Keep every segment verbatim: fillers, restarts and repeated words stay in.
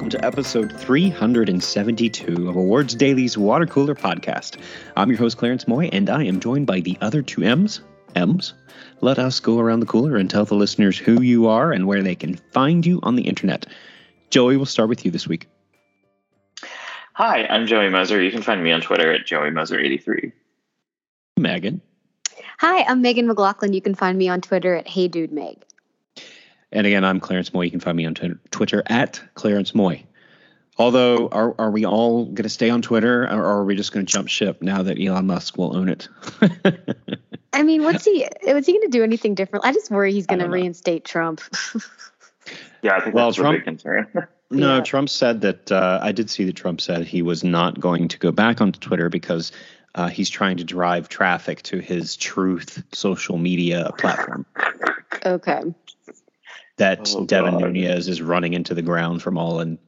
welcome to episode three hundred seventy-two of Awards Daily's Water Cooler Podcast. I'm your host, Clarence Moy, and I am joined by the other two M's. M's. Let us go around the cooler and tell the listeners who you are and where they can find you on the internet. Joey, we'll start with you this week. Hi, I'm Joey Moser. You can find me on Twitter at Joey Moser eighty-three. Megan. Hi, I'm Megan McLaughlin. You can find me on Twitter at Hey Dude Meg. And again, I'm Clarence Moy. You can find me on t- Twitter at Clarence Moy. Although, are are we all going to stay on Twitter, or are we just going to jump ship now that Elon Musk will own it? I mean, what's he? Was he going to do anything different? I just worry he's going to reinstate Trump. Yeah, I think well, that's Trump, a big concern. No, Yeah. Trump said that. Uh, I did see that Trump said he was not going to go back onto Twitter because uh, he's trying to drive traffic to his Truth social media platform. Okay. That Oh, Devin God. Nunes is running into the ground from all in,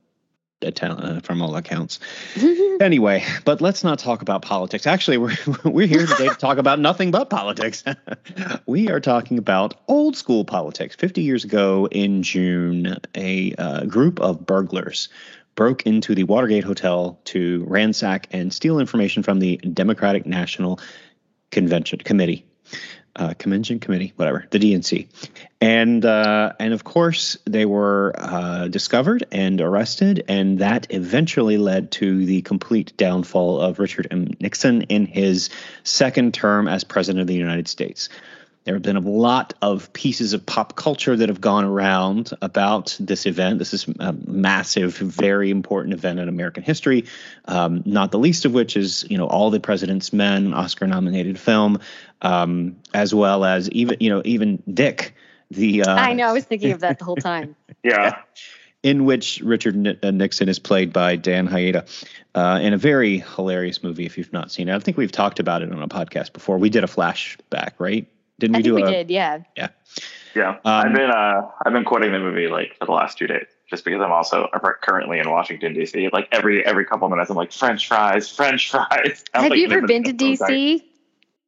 uh, from all accounts. Anyway, but let's not talk about politics. Actually, we're we're here today to talk about nothing but politics. We are talking about old school politics. Fifty years ago in June, a uh, group of burglars broke into the Watergate Hotel to ransack and steal information from the Democratic National Convention Committee. Uh, Convention Committee, whatever, the D N C. And, uh, and of course, they were uh, discovered and arrested, and that eventually led to the complete downfall of Richard M. Nixon in his second term as president of the United States. There have been a lot of pieces of pop culture that have gone around about this event. This is a massive, very important event in American history, um, not the least of which is, you know, All the President's Men, Oscar-nominated film, um, as well as even, you know, even Dick, the... Uh, I know. I was thinking of that the whole time. Yeah. in which Richard N- uh, Nixon is played by Dan Hyeda uh, in a very hilarious movie if you've not seen it. I think we've talked about it on a podcast before. We did a flashback, right? Didn't I we think do we a, did, yeah. Yeah. Yeah. Um, I've been uh I've been quoting the movie like for the last two days just because I'm also currently in Washington, D C. Like every every couple of minutes I'm like French fries, French fries. I'm Have like, you ever in the been to middle of the D C?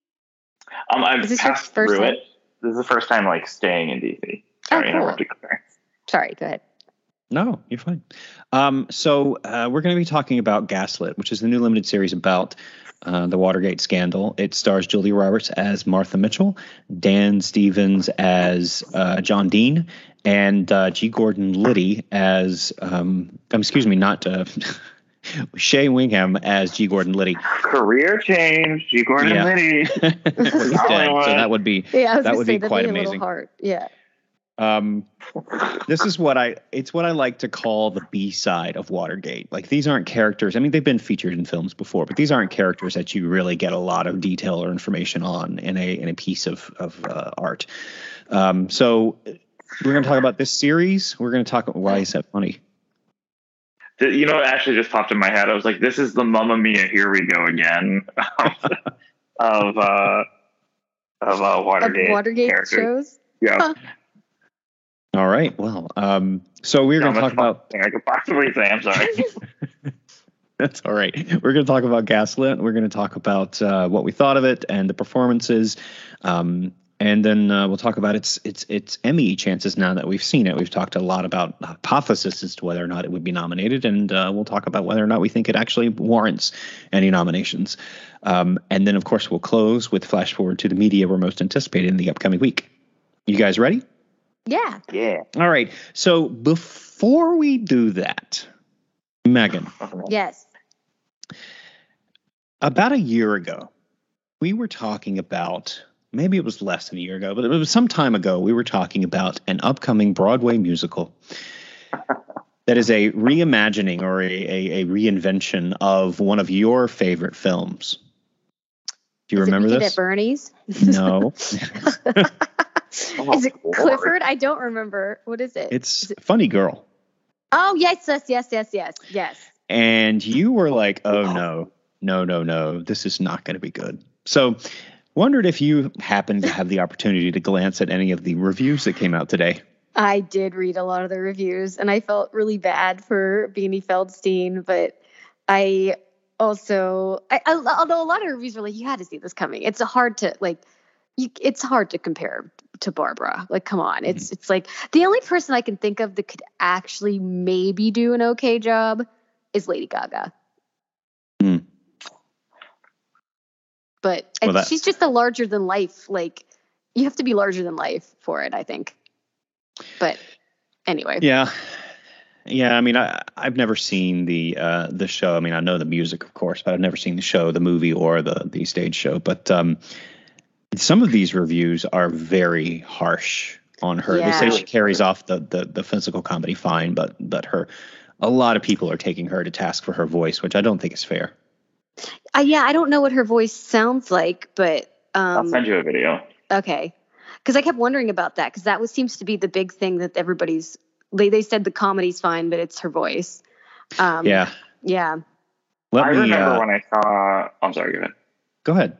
Um, I've Is this your passed first through time? it. This is the first time like staying in D C. Oh, Sorry, cool. interrupted. Sorry, go ahead. No, you're fine. Um, so uh, we're going to be talking about Gaslit, which is the new limited series about uh, the Watergate scandal. It stars Julia Roberts as Martha Mitchell, Dan Stevens as uh, John Dean, and uh, G. Gordon Liddy as, um, um, excuse me, not uh, Shea Wingham as G. Gordon Liddy. Career change. G. Gordon Yeah. Liddy. Well, he's dead, so that would be Yeah, I was that going would to say be that'd quite be a amazing. little hard. Yeah. Um, this is what I, it's what I like to call the B side of Watergate. Like these aren't characters. I mean, they've been featured in films before, but these aren't characters that you really get a lot of detail or information on in a, in a piece of, of uh, art. Um, so we're going to talk about this series. We're going to talk, why is that funny? You know, it actually just popped in my head. I was like, this is the Mamma Mia, here we go again of uh of uh Of Watergate. Watergate characters. shows? Yeah. Huh. All right. Well, um, so we're going to talk about, thing I could possibly say. I'm sorry. that's all right. We're going to talk about Gaslit. We're going to talk about uh, what we thought of it and the performances. Um, and then uh, we'll talk about its its its Emmy chances now that we've seen it. We've talked a lot about hypothesis as to whether or not it would be nominated, and uh, we'll talk about whether or not we think it actually warrants any nominations. Um, and then, of course, we'll close with flash forward to the media we're most anticipated in the upcoming week. You guys ready? Yeah. Yeah. All right. So before we do that, Megan, Yes. about a year ago, we were talking about, maybe it was less than a year ago, but it was some time ago, we were talking about an upcoming Broadway musical that is a reimagining or a, a, a reinvention of one of your favorite films. Do you Is remember it Wicked this? at Bernie's? No. Oh, Is it Lord. Clifford? I don't remember. What is it? It's Is it- Funny Girl. Oh, yes, yes, yes, yes, yes, yes. And you were like, oh, no, no, no, no, this is not going to be good. So wondered if you happened to have the opportunity to glance at any of the reviews that came out today. I did read a lot of the reviews, and I felt really bad for Beanie Feldstein, but I also, I, I, although a lot of reviews were like, you had to see this coming. It's hard to, like, you, it's hard to compare to Barbara. Like, come on. It's mm-hmm. it's like the only person I can think of that could actually maybe do an okay job is Lady Gaga. Mm. But well, that, she's just a larger than life. Like, you have to be larger than life for it, I think. But anyway. Yeah. Yeah, I mean, I, I've never seen the uh, the show. I mean, I know the music, of course, but I've never seen the show, the movie, or the the stage show. But um, some of these reviews are very harsh on her. Yeah. They say she carries off the, the the physical comedy fine, but but her, a lot of people are taking her to task for her voice, which I don't think is fair. Uh, yeah, I don't know what her voice sounds like, but um, I'll send you a video. Okay, because I kept wondering about that because that was seems to be the big thing that everybody's. They they said the comedy's fine, but it's her voice. Um, yeah. Yeah. Let I me, remember uh, when I saw. I'm sorry. Go ahead. Go ahead.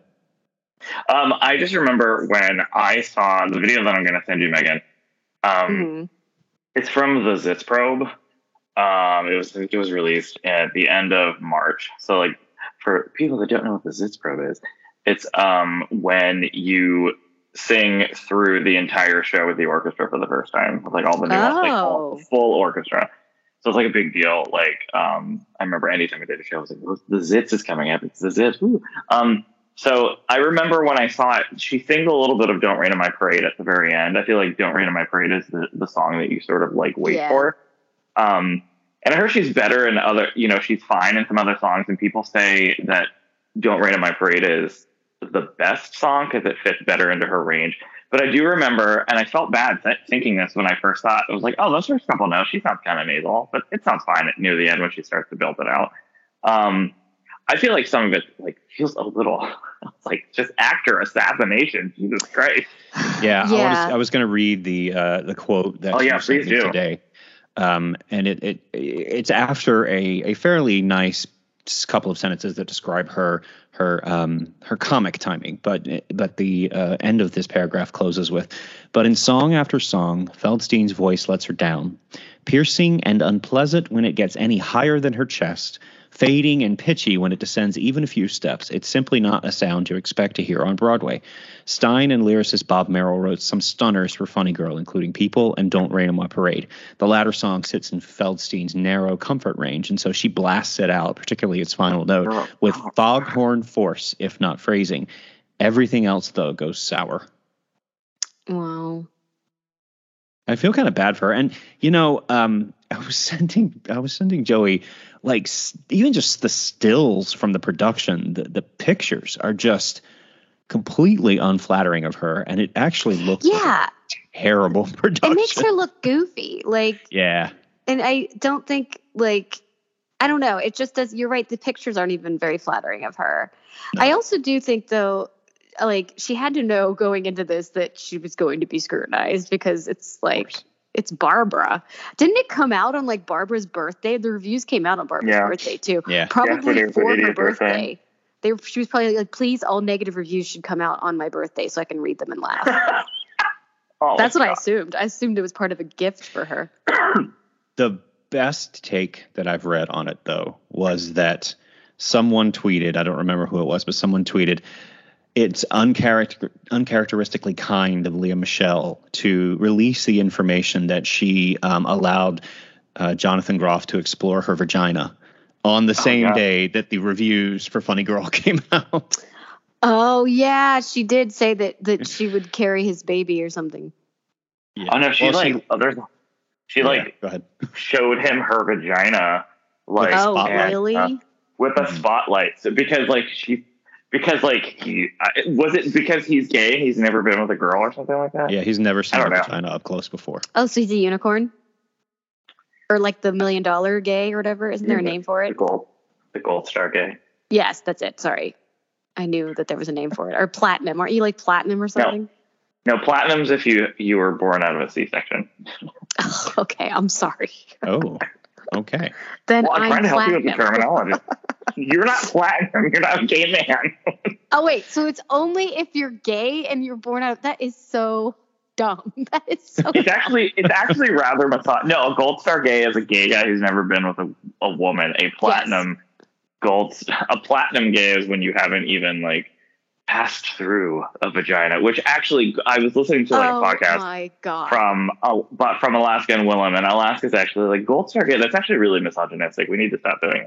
Um, I just remember when I saw the video that I'm going to send you, Megan. Um, mm-hmm. It's from the Zits Probe. Um, it was it was released at the end of March. So, like, for people that don't know what the Zits Probe is, it's um when you sing through the entire show with the orchestra for the first time, with like all the nuance, oh. like full, full orchestra. So it's like a big deal. Like, um, I remember anytime we did a show, I was like, the Zits is coming up. It's the Zits. Woo. Um, so I remember when I saw it, she sings a little bit of Don't Rain on My Parade at the very end. I feel like Don't Rain on My Parade is the, the song that you sort of like wait yeah. for. Um, and I heard she's better in other, you know, she's fine in some other songs. And people say that Don't Rain on My Parade is the best song because it fits better into her range. But I do remember, and I felt bad th- thinking this when I first saw it. It was like, oh, those first couple notes, she sounds kind of nasal, but it sounds fine at near the end when she starts to build it out. Um, I feel like some of it like feels a little like just actor assassination. Jesus Christ. Yeah, yeah. I was, I was going to read the uh, the quote that oh, you yeah, sent me today, um, and it it it's after a a fairly nice couple of sentences that describe her her um her comic timing, but but the uh, end of this paragraph closes with, but in song after song, Feldstein's voice lets her down, piercing and unpleasant when it gets any higher than her chest, fading and pitchy when it descends even a few steps. It's simply not a sound you expect to hear on Broadway. Stein and lyricist Bob Merrill wrote some stunners for Funny Girl, including People and Don't Rain on My Parade. The latter song sits in Feldstein's narrow comfort range, and so she blasts it out, particularly its final note, with foghorn force, if not phrasing. Everything else, though, goes sour. Wow. I feel kind of bad for her. And, you know, um, I was sending I was sending Joey, like, even just the stills from the production, the, the pictures are just completely unflattering of her, and it actually looks yeah. like a terrible production. It makes her look goofy. Like, yeah. And I don't think, like, I don't know. It just does. You're right. The pictures aren't even very flattering of her. No. I also do think, though, like, she had to know going into this that she was going to be scrutinized because it's like, it's Barbara. Didn't it come out on like Barbara's birthday? The reviews came out on Barbara's yeah. birthday too. Yeah. Probably yeah, for her birthday. birthday. They she was probably like, please, all negative reviews should come out on my birthday so I can read them and laugh. oh, That's what God. I assumed. I assumed it was part of a gift for her. The best take that I've read on it, though, was that someone tweeted, I don't remember who it was, but someone tweeted, it's uncharacter- uncharacteristically kind of Lea Michele to release the information that she um, allowed uh, Jonathan Groff to explore her vagina on the same oh, yeah. day that the reviews for Funny Girl came out. Oh, yeah. She did say that, that she would carry his baby or something. Yeah. Oh, no, she well, like, she, oh, there's, she yeah, like go ahead. showed him her vagina. Like, oh, and, really? Uh, with a spotlight. So, because, like, she... Because, like, he was it because he's gay and he's never been with a girl or something like that? Yeah, he's never seen a vagina up close before. Oh, so he's a unicorn? Or like the million dollar gay or whatever? Isn't there a name for it? The gold, the gold star gay. Yes, that's it. Sorry. I knew that there was a name for it. Or platinum. Aren't you like platinum or something? No, no platinum's if you, you were born out of a C-section. Oh, okay, I'm sorry. Oh, okay. Then well, I'm, I'm trying to help platinum. you with the terminology. You're not platinum. You're not a gay man. Oh, wait. So it's only if you're gay and you're born out of... That is so dumb. That is so It's dumb. actually it's actually rather misogynist. No, a gold star gay is a gay guy who's never been with a, a woman. A platinum yes. gold... A platinum gay is when you haven't even, like, passed through a vagina, which actually I was listening to like oh a podcast my God. from uh, but from Alaska and Willem, and Alaska's actually like gold star gay. That's actually really misogynistic. We need to stop doing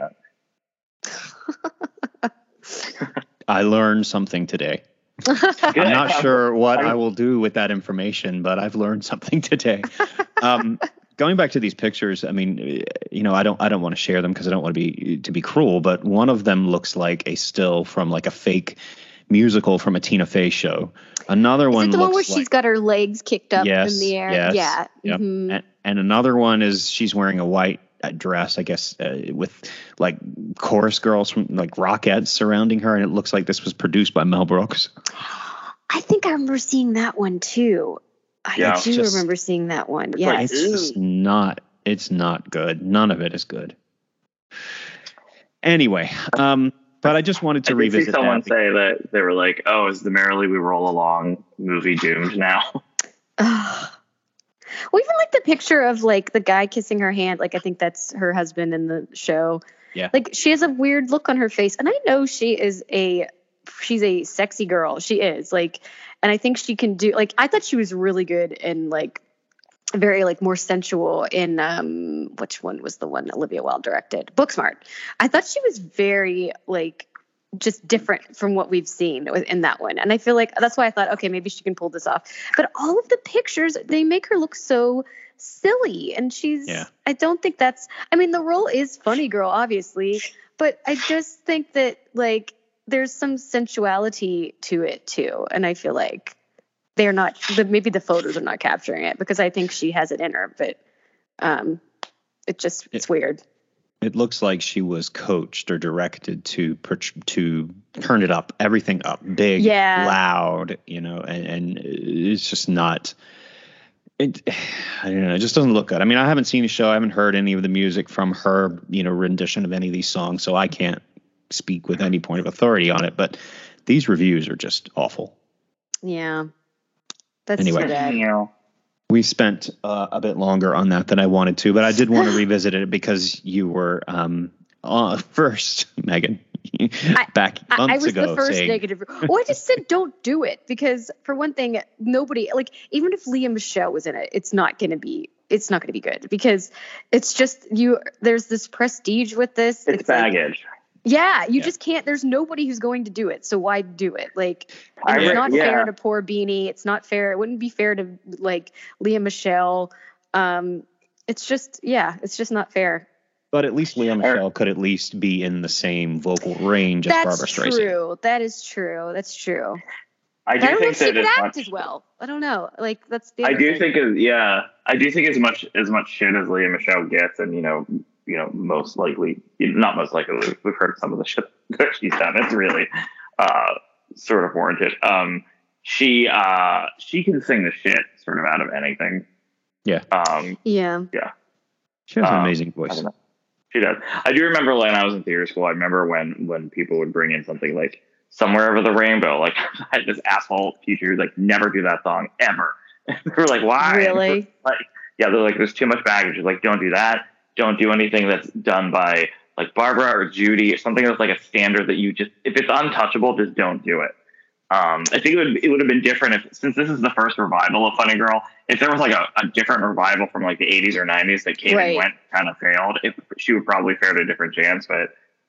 that. I learned something today. I'm not sure what I will do with that information, but I've learned something today. Um, going back to these pictures, I mean, you know, I don't, I don't want to share them because I don't want to be to be cruel. But one of them looks like a still from like a fake musical from a Tina Fey show. Another is one it the looks one where like, she's got her legs kicked up yes, in the air. yes, Yeah. Yep. Mm-hmm. And, and another one is she's wearing a white dress, I guess, uh, with like chorus girls from like Rockettes surrounding her, and it looks like this was produced by Mel Brooks. I think I remember seeing that one too. I Yeah, do just, remember seeing that one. it's Yeah, like, It's just not. It's not good. None of it is good. Anyway, um, but I just wanted to I did revisit see someone that. say that they were like, "Oh, is the Merrily We Roll Along movie doomed now?" Well, even like the picture of like the guy kissing her hand, like I think that's her husband in the show. Yeah. Like she has a weird look on her face, and I know she is a she's a sexy girl. She is like, and I think she can do like I thought she was really good in like very like more sensual in um which one was the one Olivia Wilde directed? Booksmart. I thought she was very like just different from what we've seen in that one. And I feel like that's why I thought, okay, maybe she can pull this off. But all of the pictures, they make her look so silly. And she's, Yeah. I don't think that's, I mean, the role is funny girl, obviously, but I just think that like there's some sensuality to it too. And I feel like they're not, the, maybe the photos are not capturing it because I think she has it in her, but um, it just, it's it, weird. It looks like she was coached or directed to to turn it up, everything up, big, yeah. loud, you know, and, and it's just not, it, I don't know, it just doesn't look good. I mean, I haven't seen the show. I haven't heard any of the music from her, you know, rendition of any of these songs, so I can't speak with any point of authority on it, but these reviews are just awful. Yeah. That's anyway, too bad. You know. We spent uh, a bit longer on that than I wanted to, but I did want to revisit it because you were um, uh, first, Megan, back I, months I was ago. the first saying, negative. Oh, I just said don't do it because for one thing, nobody like even if Lea Michele was in it, it's not going to be. It's not going to be good because it's just you. There's this prestige with this. It's, it's baggage. Like, yeah, you yeah. just can't. There's nobody who's going to do it. So why do it? Like, I, it's not yeah. fair to poor Beanie. It's not fair. It wouldn't be fair to like Lea Michele. Um, it's just, yeah, it's just not fair. But at least Lea Michele could at least be in the same vocal range as That's Barbara Streisand. That's true. That is true. That's true. I do I don't know think if she that could as act much, as well. I don't know. Like that's the. I other do thing. think, as, yeah, I do think as much as much shit as Lea Michele gets, and you know, you know, most likely, not most likely, we've heard some of the shit that she's done. It's really uh, sort of warranted. Um, she uh, she can sing the shit sort of out of anything. Yeah. Um, yeah. Yeah. She has an um, amazing voice. She does. I do remember when I was in theater school. I remember when when people would bring in something like Somewhere Over the Rainbow. Like I had this asshole teacher who's like, never do that song ever. And they were like, why? Really? Like, yeah, they're like, there's too much baggage. Like, don't do that. Don't do anything that's done by like Barbara or Judy or something that's like a standard that you just, if it's untouchable, just don't do it. Um, I think it would it would have been different if, since this is the first revival of Funny Girl, if there was like a, a different revival from like the eighties or nineties that came right. and went, kind of failed, if she would probably fare a different chance. But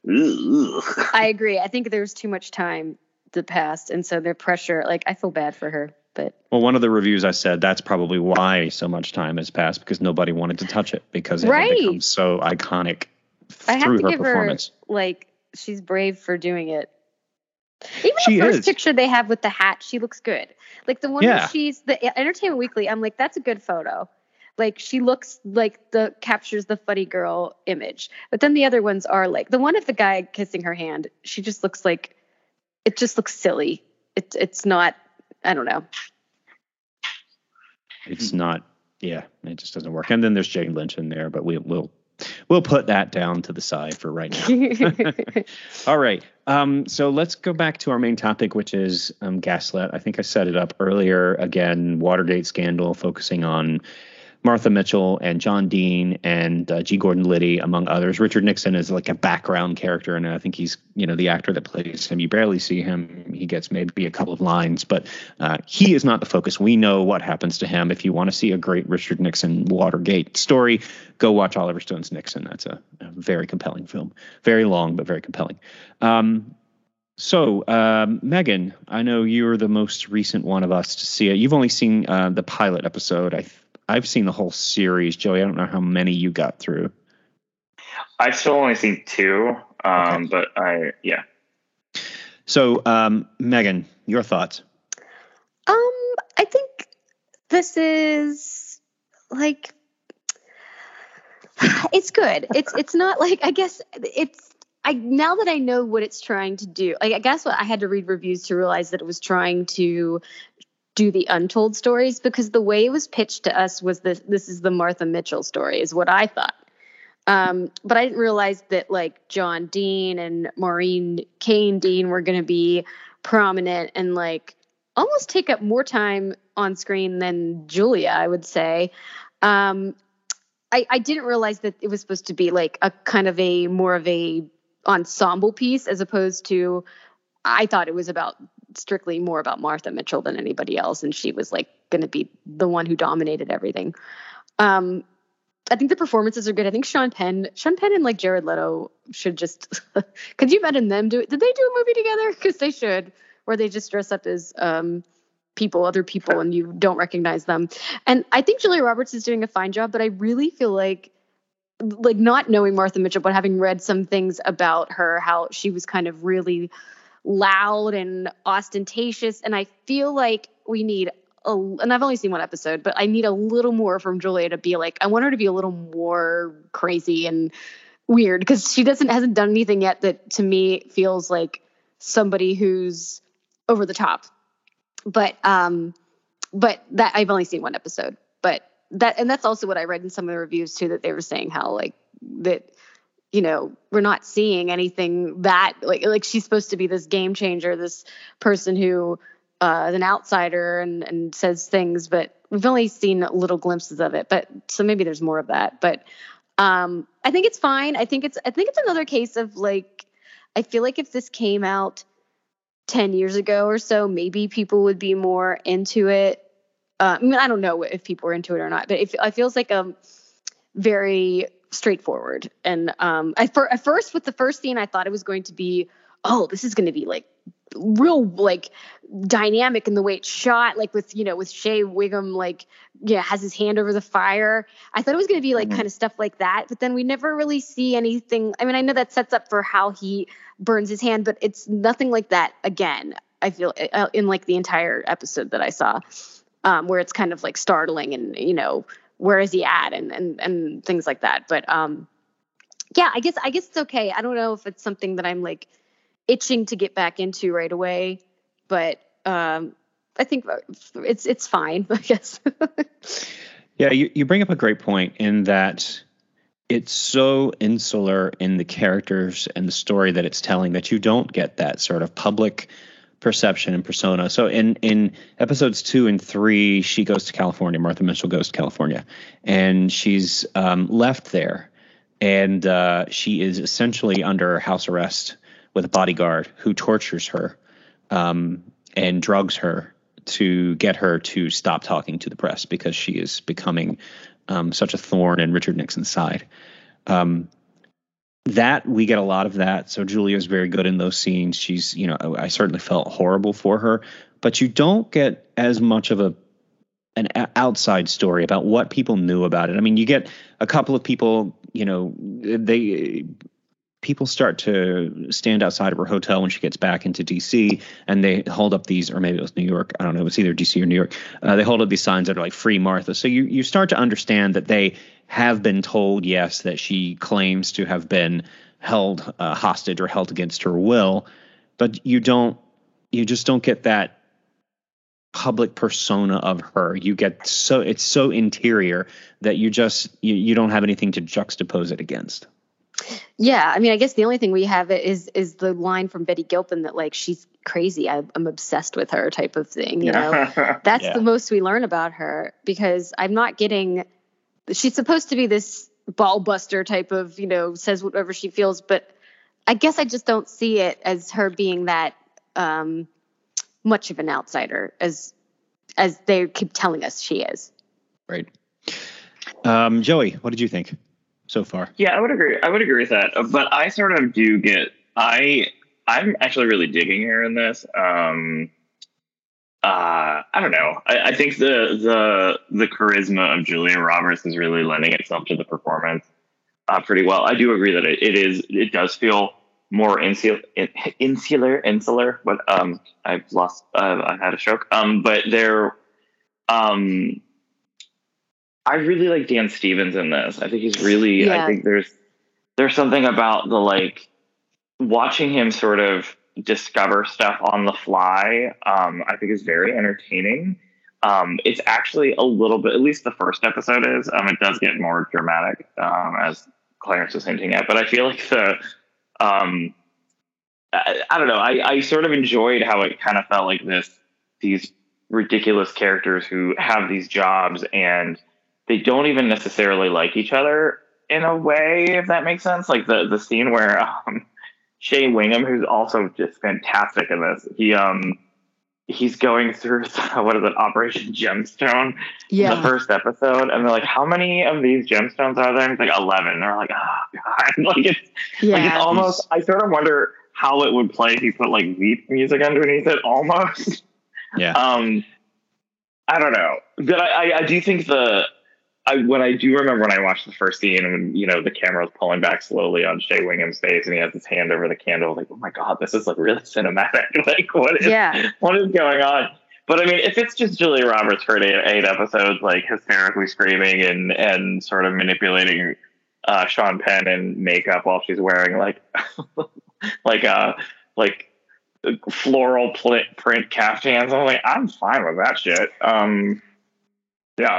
ugh. I agree. I think there's too much time that passed, and so their pressure. Like I feel bad for her, but well, one of the reviews I said that's probably why so much time has passed because nobody wanted to touch it because it right. had become so iconic I have through to her give performance. her like she's brave for doing it. Even she the first is. picture they have with the hat, she looks good. Like the one Yeah. where she's the Entertainment Weekly, I'm like, that's a good photo. Like she looks like the captures the funny girl image. But then the other ones are like the one of the guy kissing her hand, she just looks like it just looks silly. It's it's not I don't know. It's not yeah, it just doesn't work. And then there's Jane Lynch in there, but we we'll We'll put that down to the side for right now. All right. Um, so let's go back to our main topic, which is um, Gaslit. I think I set it up earlier. Again, Watergate scandal, focusing on Martha Mitchell and John Dean and uh, G. Gordon Liddy, among others. Richard Nixon is like a background character, and I think he's, you know, the actor that plays him. You barely see him. He gets maybe a couple of lines, but uh, he is not the focus. We know what happens to him. If you want to see a great Richard Nixon Watergate story, go watch Oliver Stone's Nixon. That's a, a very compelling film. Very long, but very compelling. Um, so, um, Megan, I know you're the most recent one of us to see it. You've only seen uh, the pilot episode. I I've seen the whole series. Joey, I don't know how many you got through. I've still only seen two, um, okay. but I, yeah. So, um, Megan, your thoughts? Um, I think this is like, it's good. It's, it's not like, I guess it's, I, now that I know what it's trying to do, like, I guess what I had to read reviews to realize that it was trying to do the untold stories, because the way it was pitched to us was this, this is the Martha Mitchell story is what I thought. Um, but I didn't realize that like John Dean and Maureen Kane Dean were going to be prominent and like almost take up more time on screen than Julia, I would say. Um, I, I didn't realize that it was supposed to be like a kind of a more of a ensemble piece as opposed to, I thought it was about strictly more about Martha Mitchell than anybody else. And she was like going to be the one who dominated everything. Um, I think the performances are good. I think Sean Penn, Sean Penn and like Jared Leto should just, could you imagine them do it? Did they do a movie together? Cause they should, where they just dress up as, um, people, other people, and you don't recognize them. And I think Julia Roberts is doing a fine job, but I really feel like, like not knowing Martha Mitchell, but having read some things about her, how she was kind of really loud and ostentatious. And I feel like we need a, and I've only seen one episode, but I need a little more from Julia to be like, I want her to be a little more crazy and weird, because she doesn't, hasn't done anything yet that to me feels like somebody who's over the top. But, um, but that I've only seen one episode, but that, and that's also what I read in some of the reviews too, that they were saying how like that, you know, we're not seeing anything that like, like she's supposed to be this game changer, this person who, uh, is an outsider and, and says things, but we've only seen little glimpses of it. But so maybe there's more of that, but, um, I think it's fine. I think it's, I think it's another case of like, I feel like if this came out ten years ago or so, maybe people would be more into it. Uh, I mean, I don't know if people are into it or not, but it, it feels like a very straightforward. And um, I, for, at first, with the first scene, I thought it was going to be, oh, this is going to be like real, like dynamic in the way it's shot, like with, you know, with Shea Wiggum, like, yeah, has his hand over the fire. I thought it was going to be like mm-hmm. kind of stuff like that, but then we never really see anything. I mean, I know that sets up for how he burns his hand, but it's nothing like that again. I feel uh, in like the entire episode that I saw, um, where it's kind of like startling and, you know, where is he at and, and, and things like that. But, um, yeah, I guess, I guess it's okay. I don't know if it's something that I'm like itching to get back into right away, but, um, I think it's, it's fine, I guess. Yeah. You, you bring up a great point in that it's so insular in the characters and the story that it's telling that you don't get that sort of public perception and persona. So in, in episodes two and three, she goes to California. Martha Mitchell goes to California, and she's um, left there. And uh, she is essentially under house arrest with a bodyguard who tortures her um, and drugs her to get her to stop talking to the press because she is becoming um, such a thorn in Richard Nixon's side. Um, that we get a lot of that. So Julia is very good in those scenes. She's, you know, I certainly felt horrible for her, but you don't get as much of a an outside story about what people knew about it. I mean, you get a couple of people, you know, they people start to stand outside of her hotel when she gets back into D C, and they hold up these, or maybe it was New York. I don't know. It was either D C or New York. Uh, they hold up these signs that are like "Free Martha." So you you start to understand that they have been told, yes, that she claims to have been held uh, hostage or held against her will, but you don't, you just don't get that public persona of her. You get so, it's so interior that you just, you, you don't have anything to juxtapose it against. Yeah. I mean, I guess the only thing we have is, is the line from Betty Gilpin that like, she's crazy. I, I'm obsessed with her type of thing. You know, that's yeah. the most we learn about her, because I'm not getting, she's supposed to be this ball buster type of, you know, says whatever she feels, but I guess I just don't see it as her being that um, much of an outsider as as they keep telling us she is. Right. Um, Joey, what did you think so far? Yeah, I would agree. I would agree with that. But I sort of do get. I I'm actually really digging her in this. Um, uh, I don't know. I, I think the the the charisma of Julia Roberts is really lending itself to the performance uh, pretty well. I do agree that it, it is. It does feel more insular, insular, insular. But um, I've lost. Uh, I had a stroke. Um, but there. Um, I really like Dan Stevens in this. I think he's really. Yeah. I think there's there's something about the like watching him sort of discover stuff on the fly. Um, I think is very entertaining. Um, it's actually a little bit, at least the first episode is. Um, it does get more dramatic, um, as Clarence was hinting at. But I feel like the, um, I, I don't know. I, I sort of enjoyed how it kind of felt like this. These ridiculous characters who have these jobs and they don't even necessarily like each other in a way, if that makes sense. Like the the scene where um, Shea Wingham, who's also just fantastic in this, he um he's going through what is it, Operation Gemstone, Yeah. the first episode, and they're like, "How many of these gemstones are there?" And he's like, eleven. And they're like, "Oh god!" Like it's Yeah. like it's almost. I sort of wonder how it would play if you put like Veep music underneath it, almost. Yeah. Um, I don't know, but I, I, I do think the. I, when I do remember when I watched the first scene and, you know, the camera was pulling back slowly on Shea Wingham's face and he has his hand over the candle, like, oh my God, this is like really cinematic. Like, what is, Yeah. what is going on? But I mean, if it's just Julia Roberts for eight, eight episodes, like hysterically screaming and, and sort of manipulating uh, Sean Penn in makeup while she's wearing like, like, uh, like floral print, print caftans, I'm like, I'm fine with that shit. Um, yeah.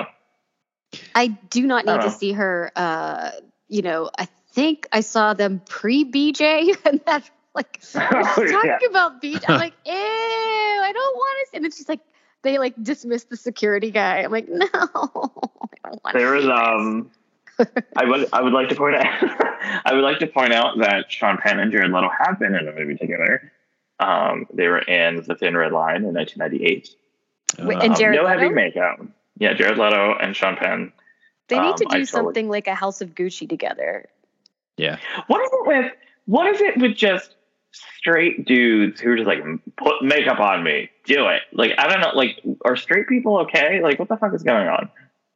I do not need Uh-huh. to see her. Uh, you know, I think I saw them pre B J, and that's like we're Oh, just talking yeah. about B J. I'm like, ew, I don't want to. And then she's like, they like dismiss the security guy. I'm like, no, I don't want. There was um, I would I would like to point out I would like to point out that Sean Penn and Jared Leto have been in a movie together. Um, they were in The Thin Red Line in nineteen ninety-eight. Wait, Uh, and Um, Jared no Leto? heavy makeup. Yeah, Jared Leto and Sean Penn. They need um, to I do totally- something like a House of Gucci together. yeah. What is it with what is it with just straight dudes who are just like, put makeup on me, do it? Like, I don't know, like, are straight people okay? Like, what the fuck is going on?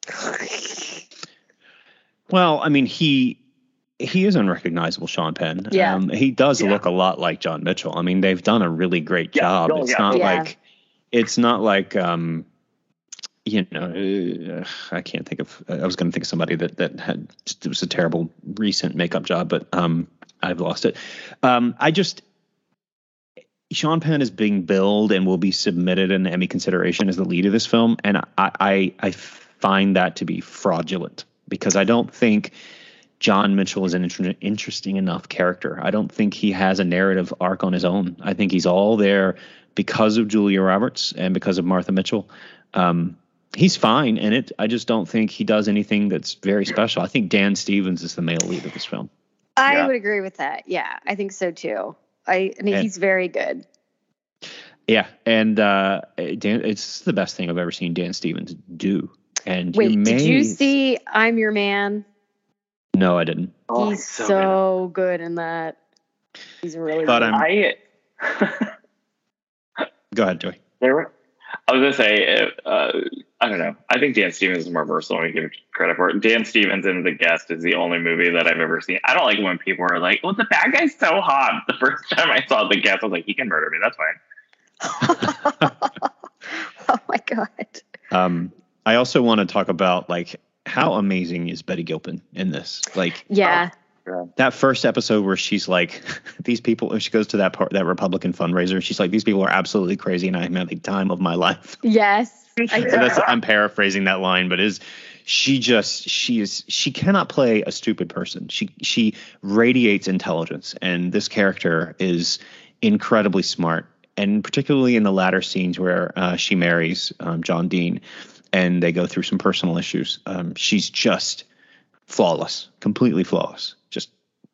Well, I mean, he he is unrecognizable, Sean Penn. Yeah. Um, he does Yeah. look a lot like John Mitchell. I mean, they've done a really great Yeah. job. Oh, It's yeah. not Yeah. like it's not like um, you know, uh, I can't think of. I was going to think of somebody that that had it was a terrible recent makeup job, but um, I've lost it. Um, I just. Sean Penn is being billed and will be submitted in Emmy consideration as the lead of this film, and I, I I find that to be fraudulent because I don't think John Mitchell is an inter- interesting enough character. I don't think he has a narrative arc on his own. I think he's all there because of Julia Roberts and because of Martha Mitchell. Um, he's fine in it. I just don't think he does anything that's very special. I think Dan Stevens is the male lead of this film. I Yeah. would agree with that. Yeah, I think so too. I, I mean, And- he's very good. Yeah, and uh, Dan, it's the best thing I've ever seen Dan Stevens do. And Wait, you're did you amazed- see I'm Your Man? No, I didn't. Oh, he's so so, good. good. in that. He's really But, good. um, I Go ahead, Joey. there were. I was gonna say, uh, I don't know. I think Dan Stevens is more versatile than we give him credit for. Dan Stevens in The Guest is the only movie that I've ever seen. I don't like when people are like, "Well, the bad guy's so hot." The first time I saw The Guest, I was like, "He can murder me. That's fine." Oh my god. Um, I also want to talk about like how amazing is Betty Gilpin in this? Like Yeah. that first episode where she's like, these people. She goes to that part, that Republican fundraiser. She's like, these people are absolutely crazy, and I'm having the time of my life. Yes. I So that's, I'm paraphrasing that line, but is she just she is she cannot play a stupid person. She she radiates intelligence, and this character is incredibly smart, and particularly in the latter scenes where uh, she marries um, John Dean. and they go through some personal issues. Um, she's just flawless, completely flawless. Just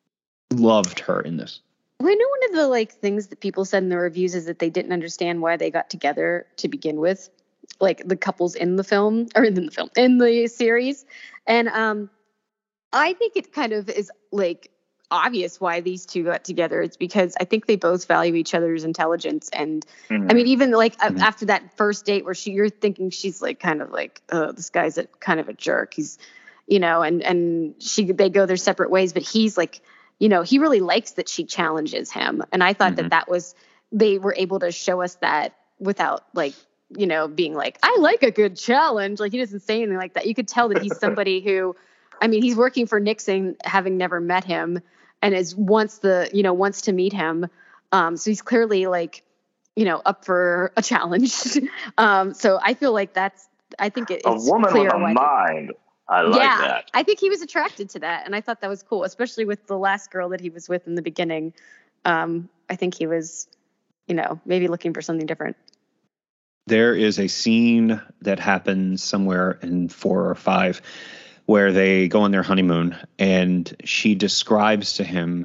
loved her in this. Well, I know one of the like things that people said in the reviews is that they didn't understand why they got together to begin with, like the couples in the film or in the film in the series, and um, I think it kind of is like obvious why these two got together. It's because I think they both value each other's intelligence, and mm-hmm. I mean, even like mm-hmm. after that first date where she, you're thinking she's like kind of like, oh, this guy's a kind of a jerk. He's, you know, and and she they go their separate ways, but he's like. You know, he really likes that she challenges him. And I thought mm-hmm. that that was, they were able to show us that without like, you know, being like, I like a good challenge. Like he doesn't say anything like that. You could tell that he's somebody who, I mean, he's working for Nixon, having never met him and is wants the, you know, wants to meet him. Um, so he's clearly like, you know, up for a challenge. um, so I feel like that's, I think it, it's a woman clear with a why mind. I like yeah, that. I think he was attracted to that, and I thought that was cool, especially with the last girl that he was with in the beginning. Um, I think he was, you know, maybe looking for something different. There is a scene that happens somewhere in four or five where they go on their honeymoon, and she describes to him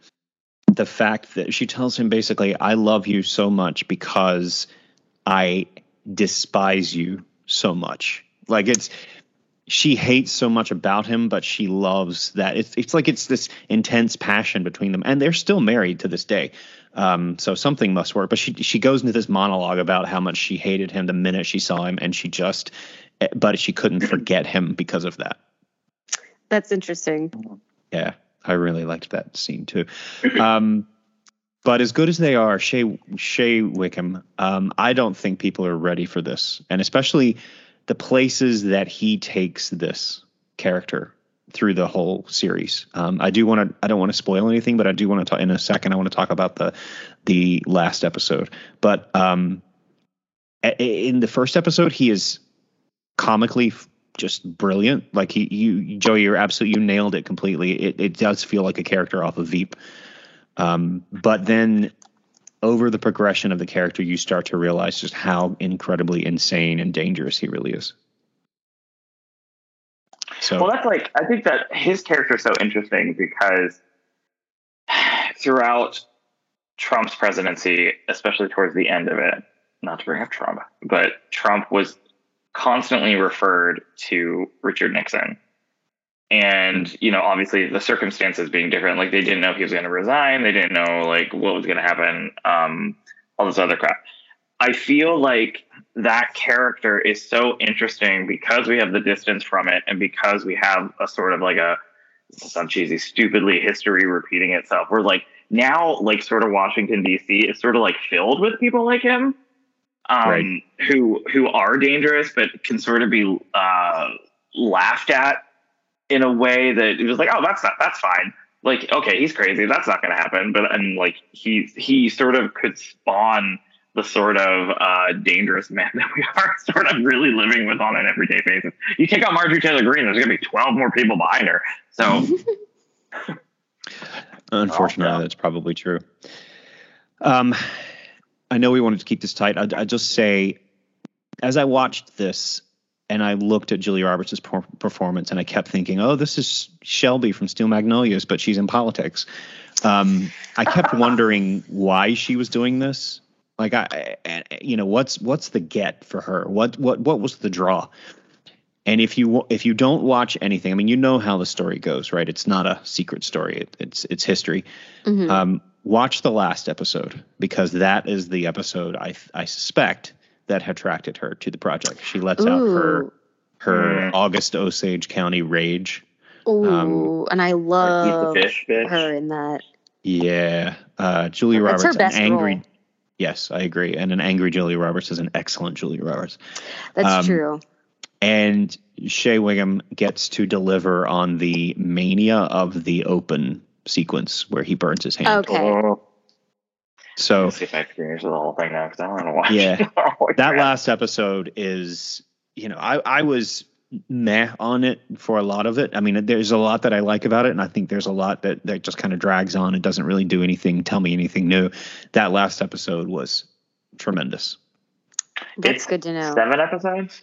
the fact that she tells him basically, I love you so much because I despise you so much. Like it's... She hates so much about him, but she loves that. It's it's like it's this intense passion between them, and they're still married to this day. Um, so something must work. But she she goes into this monologue about how much she hated him the minute she saw him, and she just, but she couldn't forget him because of that. That's interesting. Yeah, I really liked that scene too. Um, but as good as they are, Shea Shea Wickham, um, I don't think people are ready for this, and especially. The places that he takes this character through the whole series. Um, I do want to, I don't want to spoil anything, but I do want to talk in a second. I want to talk about the, the last episode, but um, in the first episode, he is comically just brilliant. Like he, you, Joey, you're absolutely, you nailed it completely. It, it does feel like a character off of Veep. Um, but then over the progression of the character, you start to realize just how incredibly insane and dangerous he really is. So, well, that's like, I think that his character is so interesting because throughout Trump's presidency, especially towards the end of it, not to bring up Trump, but Trump was constantly referred to Richard Nixon. And, you know, obviously the circumstances being different, like they didn't know if he was going to resign. They didn't know like what was going to happen. Um, all this other crap. I feel like that character is so interesting because we have the distance from it. And because we have a sort of like a, some cheesy, stupidly history repeating itself. We're like now, like sort of Washington, D C is sort of like filled with people like him, um, right. who, who are dangerous, but can sort of be uh, laughed at. In a way that it was like, oh, that's not, that's fine. Like, okay, he's crazy. That's not going to happen. But, and like, he, he sort of could spawn the sort of uh, dangerous man that we are sort of really living with on an everyday basis. You take out Marjorie Taylor Greene, there's going to be twelve more people behind her. So. Unfortunately, oh, that's probably true. Um, I know we wanted to keep this tight. I, I just say, as I watched this, and I looked at Julia Roberts' performance, and I kept thinking, "Oh, this is Shelby from Steel Magnolias, but she's in politics." Um, I kept wondering why she was doing this. Like, I, you know, what's what's the get for her? What what what was the draw? And if you if you don't watch anything, I mean, you know how the story goes, right? It's not a secret story; it, it's it's history. Mm-hmm. Um, watch the last episode because that is the episode I I suspect. That attracted her to the project. She lets Ooh. out her her August Osage County rage. Ooh, um, and I love fish, fish. her in that. Yeah, uh, Julia Roberts, That's her best an angry. Role. Yes, I agree. And an angry Julia Roberts is an excellent Julia Roberts. That's um, true. And Shea Wickham gets to deliver on the mania of the open sequence where he burns his hand. Okay. Oh. So let's see if I experience the whole thing now because I don't want to watch yeah, it. Oh, that crap. Last episode is, you know, I, I was meh on it for a lot of it. I mean, there's a lot that I like about it, and I think there's a lot that, that just kind of drags on. It doesn't really do anything, tell me anything new. That last episode was tremendous. That's it's good to know. Seven episodes?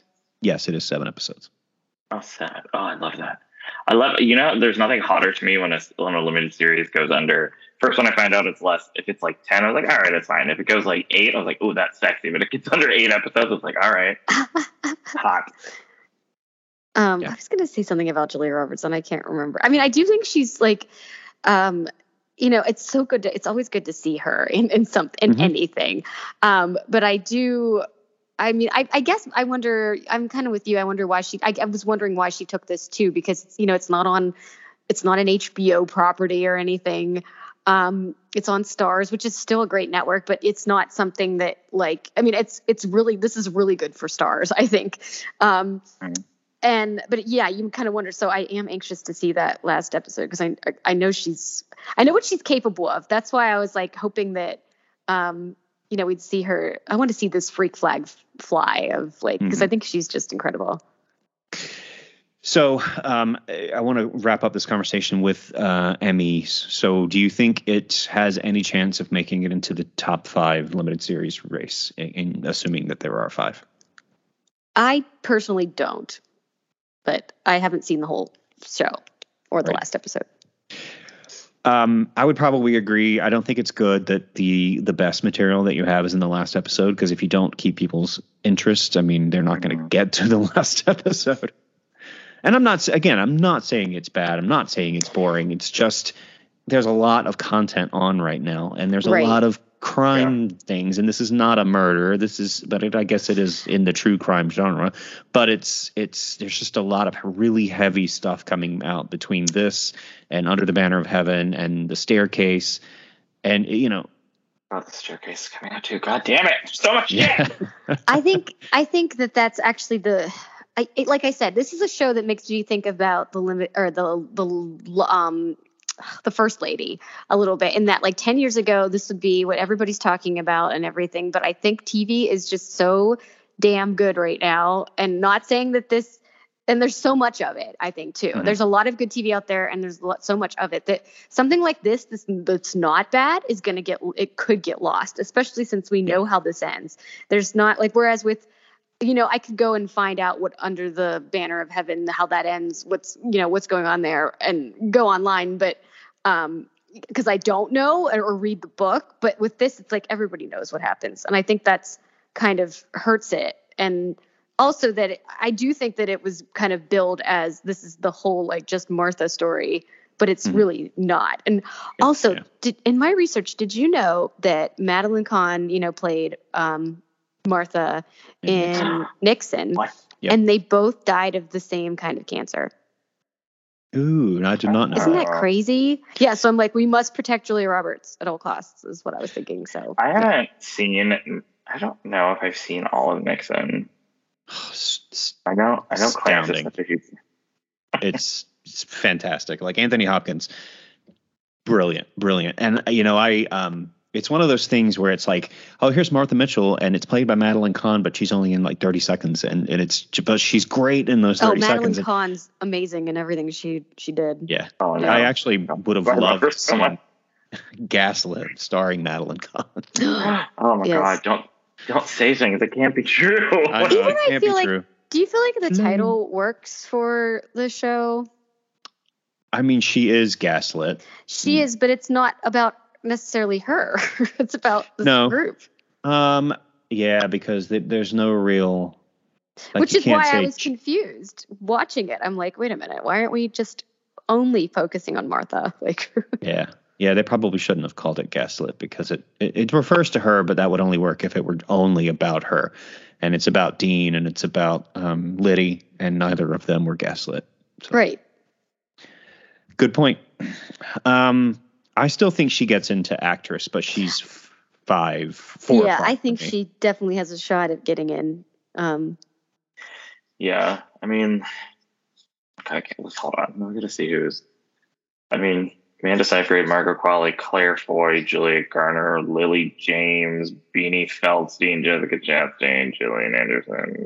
Yes, it is seven episodes. Oh, sad. Oh, I love that. I love, you know, there's nothing hotter to me when a, when a limited series goes under. First, when I find out it's less, if it's like ten, I was like, all right, that's fine. If it goes like eight, I was like, oh, that's sexy. But if it gets under eight episodes, I was like, all right, hot. Um, Yeah. I was going to say something about Julia Roberts, and I can't remember. I mean, I do think she's like, um, you know, it's so good. To, it's always good to see her in, in some, in Mm-hmm. anything. Um, but I do, I mean, I, I guess I wonder, I'm kind of with you. I wonder why she, I, I was wondering why she took this too, because, you know, it's not on, it's not an H B O property or anything. Um, it's on Stars, which is still a great network, but it's not something that like, I mean, it's, it's really, this is really good for Stars, I think. Um, Mm-hmm. And, but yeah, you kind of wonder. So I am anxious to see that last episode because I, I know she's, I know what she's capable of. That's why I was like hoping that, um, you know, we'd see her. I want to see this freak flag fly of like, because Mm-hmm. I think she's just incredible. So um, I want to wrap up this conversation with uh, Emmys. So do you think it has any chance of making it into the top five limited series race, in, in assuming that there are five? I personally don't. But I haven't seen the whole show or the Right. last episode. Um, I would probably agree. I don't think it's good that the the best material that you have is in the last episode, because if you don't keep people's interest, I mean, they're not going to get to the last episode. And I'm not, again, I'm not saying it's bad. I'm not saying it's boring. It's just there's a lot of content on right now, and there's a Right. lot of crime yeah. things, and this is not a murder. This is, but it, I guess it is in the true crime genre. But it's it's there's just a lot of really heavy stuff coming out between this and Under the Banner of Heaven and The Staircase, and you know. Oh, The Staircase is coming out too. God damn it! So much shit. Yeah. I think I think that that's actually the. I, it, like I said, this is a show that makes you think about the limit or the the um. the First Lady a little bit, in that like ten years ago, this would be what everybody's talking about and everything. But I think T V is just so damn good right now. And not saying that this, and there's so much of it, I think too. Mm-hmm. There's a lot of good T V out there, and there's so much of it that something like this, this that's not bad is going to get, it could get lost, especially since we know yeah. how this ends. There's not like, whereas with, you know, I could go and find out what Under the Banner of Heaven, how that ends, what's, you know, what's going on there, and go online. But um, because I don't know or, or read the book, but with this, it's like everybody knows what happens. And I think that's kind of hurts it. And also that it, I do think that it was kind of billed as this is the whole, like, just Martha story, but it's mm-hmm. really not. And also yeah. did, in my research, did you know that Madeline Kahn, you know, played, um, Martha in Nixon, yep. and they both died of the same kind of cancer. Ooh, I did not know. Isn't that crazy? Yeah, so I'm like, we must protect Julia Roberts at all costs, is what I was thinking. So I haven't yeah. seen, I don't know if I've seen all of Nixon. I know, I know Clarence is such a huge... it's, it's fantastic. Like Anthony Hopkins, brilliant, brilliant. And, you know, I... um. It's one of those things where it's like, oh, here's Martha Mitchell, and it's played by Madeline Kahn, but she's only in like thirty seconds, and, and it's but she's great in those thirty oh, Madeline seconds. Kahn's amazing in everything she she did. Yeah, oh, no. I actually would have loved someone Gaslit starring Madeline Kahn. Oh my yes. God! Don't don't say things that can't be true. I know, Even it can't I feel be like, true. Do you feel like the title works for the show? I mean, she is gaslit. She mm. is, but it's not about necessarily her. It's about the no. group. Um. Yeah, because th- there's no real. Like, Which is why I was ch- confused watching it. I'm like, wait a minute, why aren't we just only focusing on Martha? Like. yeah, yeah. They probably shouldn't have called it Gaslit, because it, it it refers to her, but that would only work if it were only about her, and it's about Dean and it's about um, Liddy, and neither of them were gaslit. So. Right. Good point. Um. I still think she gets into actress, but she's five, four. Yeah, I think she definitely has a shot at getting in. Um, yeah, I mean, okay, let's hold on. We're gonna see who's. I mean, Amanda Seyfried, Margaret Qualley, Claire Foy, Julia Garner, Lily James, Beanie Feldstein, Jessica Chastain, Gillian Anderson.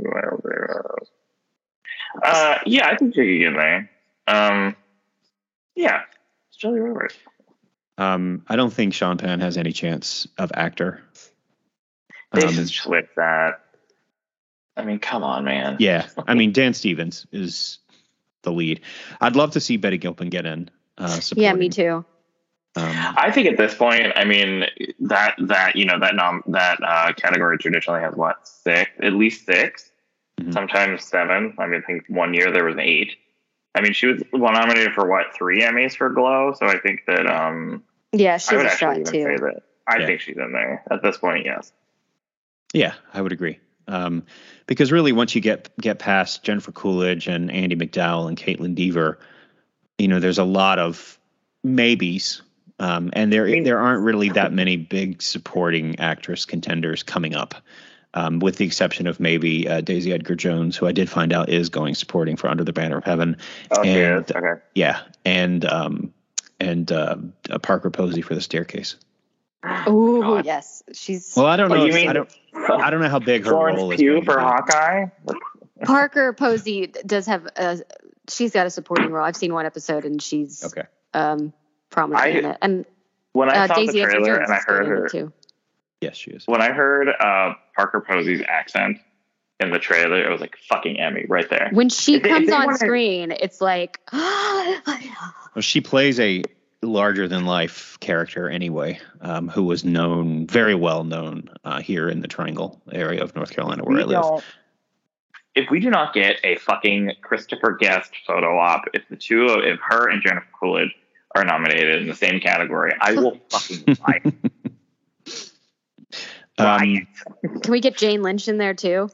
Uh, yeah, I think she could get there. Um, yeah, it's Julia Roberts. Um, I don't think Sean Penn has any chance of actor. They Um, should switch that. I mean, come on, man. Yeah, I mean, Dan Stevens is the lead. I'd love to see Betty Gilpin get in. Uh, yeah, me too. Um, I think at this point, I mean that that you know that nom that uh, category traditionally has what six, at least six, mm-hmm. sometimes seven. I mean, I think one year there was eight. I mean, she was well nominated for what three Emmys for Glow, so I think that um yeah, she's I would a actually shot even too. say that I yeah. think she's in there at this point. Yes. Yeah, I would agree. Um, because really, once you get get past Jennifer Coolidge and Andie MacDowell and Caitlin Dever, you know, there's a lot of maybes. Um, and there I mean, there aren't really that many big supporting actress contenders coming up, um, with the exception of maybe uh, Daisy Edgar Jones, who I did find out is going supporting for Under the Banner of Heaven. Oh, and, okay. Yeah, and um, and uh, uh, Parker Posey for The Staircase. Oh yes, she's. Well, I don't know. What, If, you mean, I don't. I don't know how big her Florence role is. Pugh for Hawkeye. Parker Posey does have a. She's got a supporting role. I've seen one episode, and she's okay. Um, prominent I, in it. And when I uh, saw Daisy the trailer and I heard her too. Yes, she is. When I heard uh, Parker Posey's accent in the trailer, it was like fucking Emmy right there. When she if comes they, if on wanna... screen, it's like. Well, she plays a larger than life character anyway, um, who was known, very well known uh, here in the Triangle area of North Carolina where we I live. If we do not get a fucking Christopher Guest photo op, if the two of if her and Jennifer Coolidge are nominated in the same category, I will fucking riot. um, Can we get Jane Lynch in there too?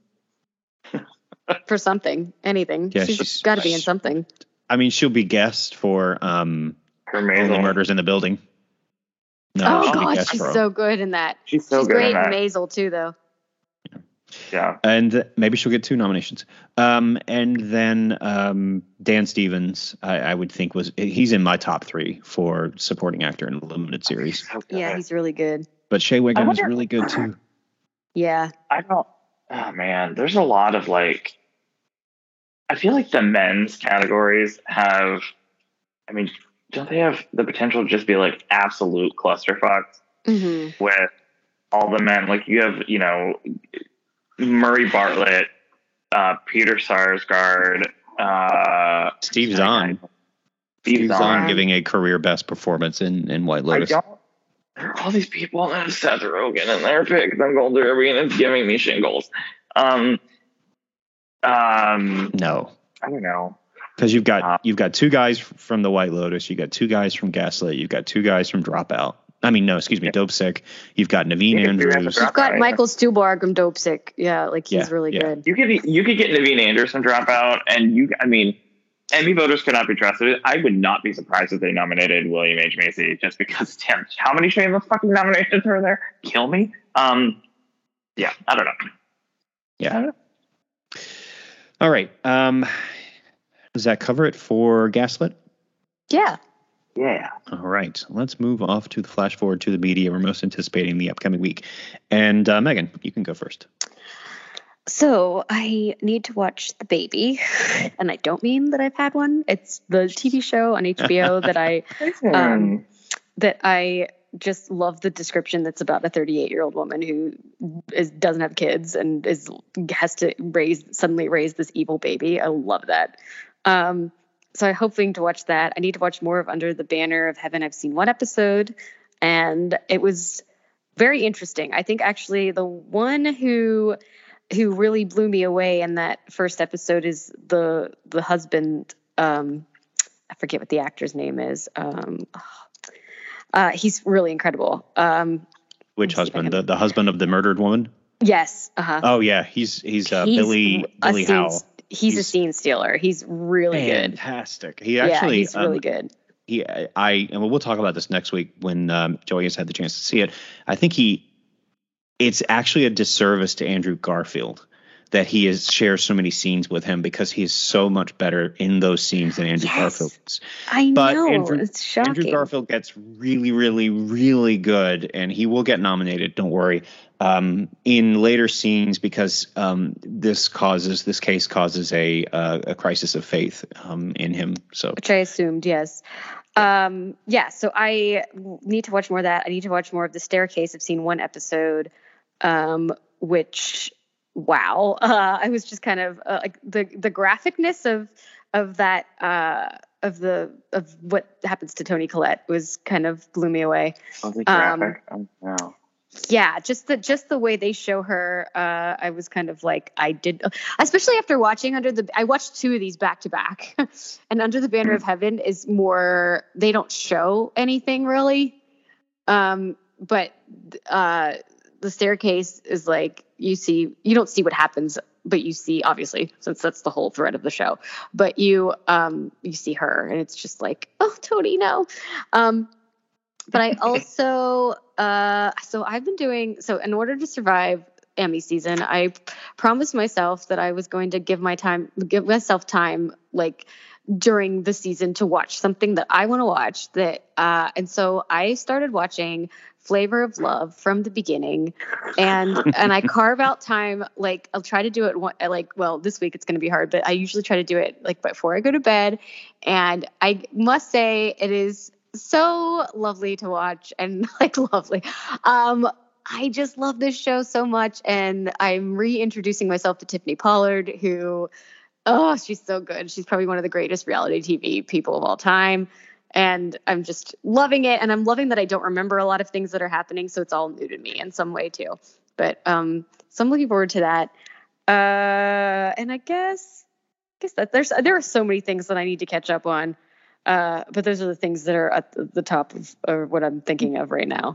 For something, anything. Yeah, she's, she's got to be in something. I mean, she'll be guest for um, Only Murders in the Building. No, oh god, she's so good in that. She's so she's good great in that. in Maisel too, though. Yeah. And maybe she'll get two nominations. Um, and then um, Dan Stevens, I, I would think was he's in my top three for supporting actor in a limited series. So yeah, he's really good. But Shea Wiggum wonder, is really good too. Yeah. I don't. Oh man, there's a lot of like. I feel like the men's categories have. I mean, don't they have the potential to just be like absolute clusterfucks mm-hmm. with all the men? Like you have, you know. Murray Bartlett, uh, Peter Sarsgaard, uh, Steve Zahn. Steve, Steve Zahn. Zahn giving a career best performance in, in White Lotus. I don't, there are all these people and Seth Rogen and their picks. I'm going through every and it's giving me shingles. Um, um, no, I don't know. Because you've got uh, you've got two guys from the White Lotus, you got two guys from Gaslit, you've got two guys from Dropout. I mean, no, excuse me, yeah. Dopesick. You've got Naveen Andrews. You've got Michael Stuhlbarg from Dopesick. Yeah, like he's yeah, really yeah. good. You could you could get Naveen Andrews from Dropout, and you, I mean, Emmy voters could not be trusted. I would not be surprised if they nominated William H. Macy just because, damn, how many shameless fucking nominations are there? Kill me. Um, yeah, I don't know. Yeah. Don't know. All right. Um, does that cover it for Gaslit? Yeah. Yeah. All right. Let's move off to the flash forward to the media we're most anticipating the upcoming week. And uh, Megan, you can go first. So I need to watch The Baby, and I don't mean that I've had one. It's the T V show on H B O that I um, that I just love the description. That's about a thirty-eight-year-old woman who is doesn't have kids and is has to raise suddenly raise this evil baby. I love that. Um, So I'm hoping to watch that. I need to watch more of Under the Banner of Heaven. I've seen one episode, and it was very interesting. I think actually the one who who really blew me away in that first episode is the the husband. Um, I forget what the actor's name is. Um, uh, he's really incredible. Um, Which husband? The the husband of the murdered woman? Yes. Uh-huh. Oh yeah, he's he's, uh, he's Billy Billy Howell. He's, he's a scene stealer. He's really fantastic. good. He actually, yeah, he's really um, good. He, I, and we'll talk about this next week when um, Joey has had the chance to see it. I think he, it's actually a disservice to Andrew Garfield that he is shares so many scenes with him because he is so much better in those scenes than Andrew yes, Garfield is. I but know. Andrew, it's shocking. Andrew Garfield gets really, really, really good, and he will get nominated. Don't worry. Um, in later scenes, because um, this causes this case causes a uh, a crisis of faith um, in him. So, which I assumed, yes, um, yeah. So I need to watch more of that. I need to watch more of The Staircase. I've seen one episode, um, which wow. Uh, I was just kind of uh, like the the graphicness of of that uh, of the of what happens to Toni Collette was kind of blew me away. Was it graphic? Um, oh, no. Yeah, just the just the way they show her, uh, I was kind of like, I did, especially after watching Under the, I watched two of these back to back, and Under the Banner of Heaven is more, they don't show anything really, um, but uh, The Staircase is like, you see, you don't see what happens, but you see, obviously, since that's the whole thread of the show, but you um, you see her, and it's just like, oh, Toni, no. Um, But I also, uh, so I've been doing, so in order to survive Emmy season, I promised myself that I was going to give my time, give myself time, like during the season to watch something that I want to watch that, uh, and so I started watching Flavor of Love from the beginning, and, and I carve out time, like I'll try to do it one, like, well, this week it's going to be hard, but I usually try to do it like before I go to bed. And I must say it is so lovely to watch and like lovely. Um, I just love this show so much, and I'm reintroducing myself to Tiffany Pollard, who, oh, she's so good. She's probably one of the greatest reality T V people of all time, and I'm just loving it. And I'm loving that I don't remember a lot of things that are happening, so it's all new to me in some way too. But um, so I'm looking forward to that. Uh, and I guess, I guess that there's there are so many things that I need to catch up on. Uh, but those are the things that are at the, the top of, of what I'm thinking of right now.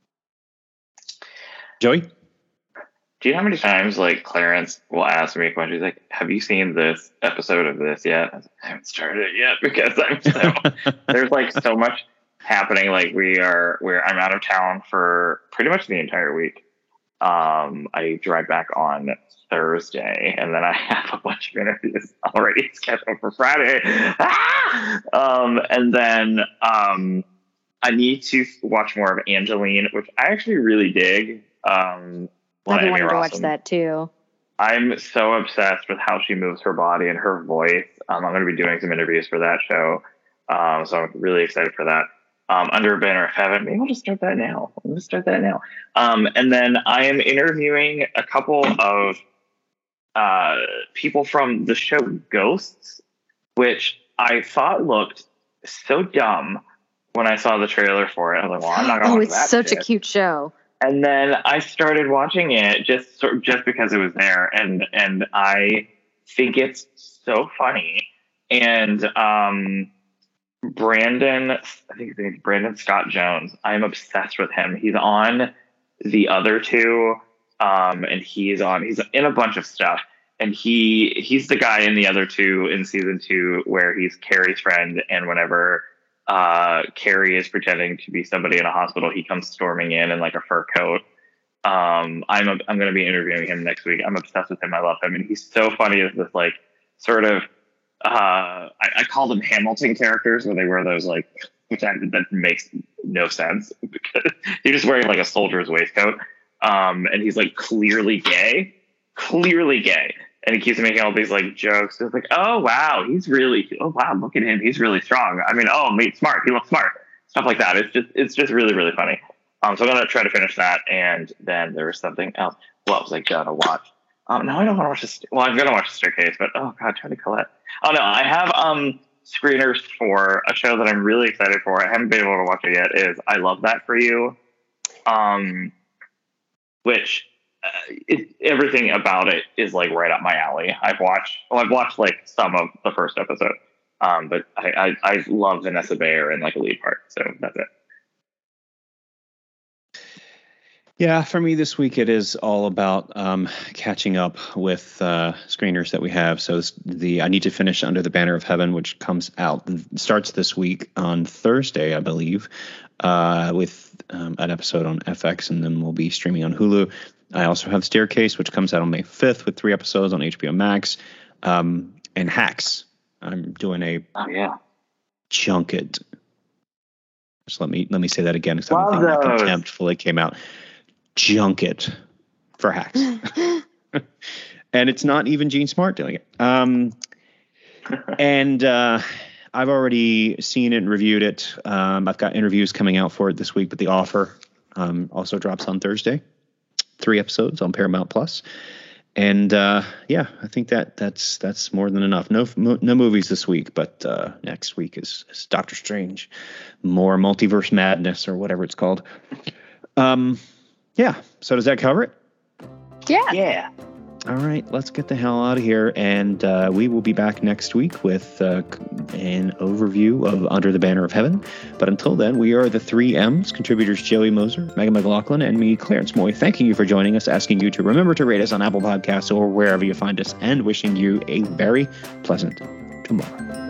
Joey? Do you know how many times like Clarence will ask me a question? He's like, have you seen this episode of this yet? I, like, I haven't started it yet because I'm so, there's like so much happening. Like we are, we're, I'm out of town for pretty much the entire week. Um, I drive back on Thursday, and then I have a bunch of interviews already scheduled for Friday. Ah! Um, and then um, I need to watch more of Angeline, which I actually really dig. Um, I've been wanting to watch that too. I'm so obsessed with how she moves her body and her voice. Um, I'm going to be doing some interviews for that show, um, so I'm really excited for that. Um, Under a Banner of Heaven. Maybe I'll just start that now. I'm going to start that now. Um, and then I am interviewing a couple of uh, people from the show Ghosts, which I thought looked so dumb when I saw the trailer for it. I was like, well, I'm not going to Oh, watch it's that such shit. a cute show. And then I started watching it just sort of just because it was there, and and I think it's so funny. And um, Brandon, I think his name's Brandon Scott Jones. I'm obsessed with him. He's on the other two, um, and he's on. He's in a bunch of stuff, and he he's the guy in the other two in season two where he's Carrie's friend, and whenever uh, Carrie is pretending to be somebody in a hospital, he comes storming in in like a fur coat. Um, I'm a, I'm going to be interviewing him next week. I'm obsessed with him. I love him, and he's so funny as this like sort of. Uh, I, I call them Hamilton characters, where they wear those like, which I, that makes no sense because he's just wearing like a soldier's waistcoat, um, and he's like clearly gay, clearly gay, and he keeps making all these like jokes. It's like, oh wow, he's really, oh wow, look at him, he's really strong. I mean, oh, he's smart, he looks smart, stuff like that. It's just, it's just really, really funny. Um, so I'm gonna try to finish that, and then there was something else. What was I gonna watch? Um, no, I don't want to watch this. Well, I'm gonna watch The Staircase, but oh god, Toni Collette. Oh no, I have um screeners for a show that I'm really excited for. I haven't been able to watch it yet. Is I Love That for You, um, which uh, it, everything about it is like right up my alley. I've watched, well, I've watched like some of the first episode, um, but I, I I love Vanessa Bayer in like a lead part, so that's it. Yeah, for me this week it is all about um, catching up with uh, screeners that we have. So this, the I need to finish Under the Banner of Heaven, which comes out starts this week on Thursday, I believe, uh, with um, an episode on F X, and then we'll be streaming on Hulu. I also have Staircase, which comes out on May fifth with three episodes on H B O Max, um, and Hacks. I'm doing a oh yeah junket. Just let me let me say that again because I don't think my contempt fully came out. Junket for Hacks. And it's not even Gene Smart doing it. Um, and uh, I've already seen it and reviewed it. Um, I've got interviews coming out for it this week, but The Offer um, also drops on Thursday. Three episodes on Paramount Plus. And uh, yeah, I think that that's that's more than enough. No no movies this week, but uh, next week is, is Doctor Strange, more multiverse madness or whatever it's called. Um, yeah. So does that cover it? Yeah. Yeah. All right, let's get the hell out of here, and uh, we will be back next week with uh, an overview of Under the Banner of Heaven. But until then, we are the three M's, contributors Joey Moser, Megan McLaughlin, and me, Clarence Moy, thanking you for joining us, asking you to remember to rate us on Apple Podcasts or wherever you find us, and wishing you a very pleasant tomorrow.